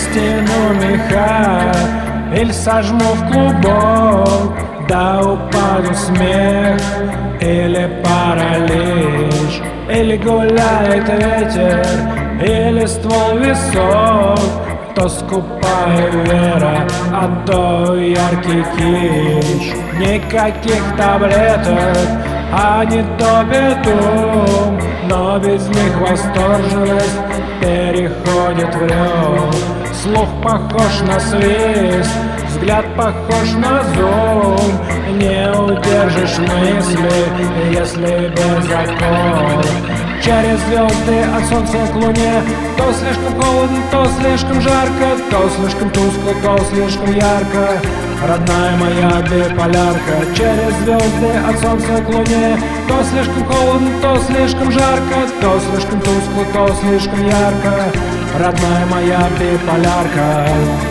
стяну меха или сожму в клубок, да упаду смех или паралич, или гуляет ветер, или ствол висок. То скупая вера, а то яркий кич. Никаких таблеток, а не то бедум, но без них восторженность переходит в рев. Слух похож на свист, взгляд похож на зум. Не удержишь мысли, если без оков. Через звезды от солнца к луне, то слишком холодно, то слишком жарко, то слишком тускло, то слишком ярко. Родная моя биполярка. Через звезды от солнца к луне, то слишком холодно, то слишком жарко, то слишком тускло, то слишком ярко. Родная моя биполярка.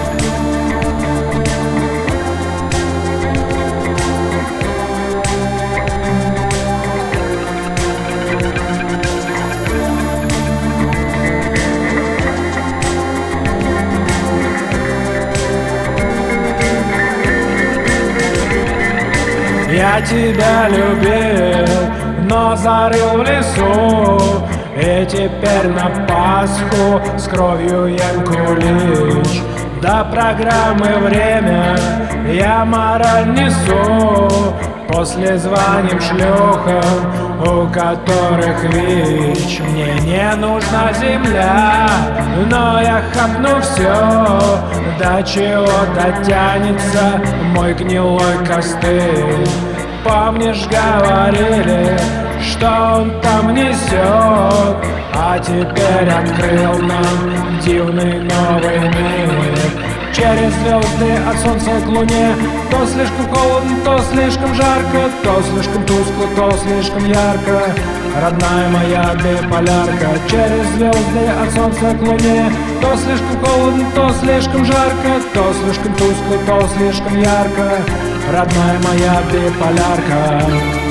Я тебя любил, но зарыл в лесу, и теперь на Пасху с кровью ем кулич. До программы время я мораль несу, после звоним шлюхам, у которых ВИЧ. Мне не нужна земля, но я хапну все, до чего-то тянется мой гнилой костыль. Помнишь, говорили, что он там несет, а теперь открыл нам дивный новый мир. Через звезды от солнца к луне, то слишком холодно, то слишком жарко, то слишком тускло, то слишком ярко. Родная моя биполярка. Через звезды от солнца к луне, то слишком холодно, то слишком жарко, то слишком тускло, то слишком ярко. Родная моя биполярка.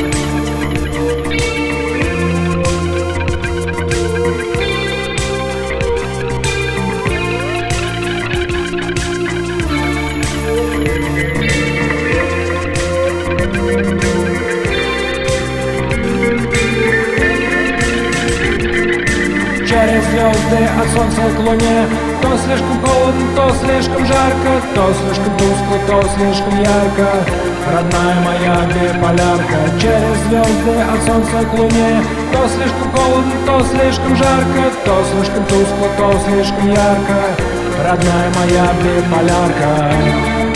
Через звезды от солнца к луне, то слишком холодно, то слишком жарко, то слишком тускло, то слишком ярко. Родная моя биполярка. Через звезды от солнца к луне, то слишком холодно, то слишком жарко, то слишком тускло, то слишком ярко. Родная моя биполярка.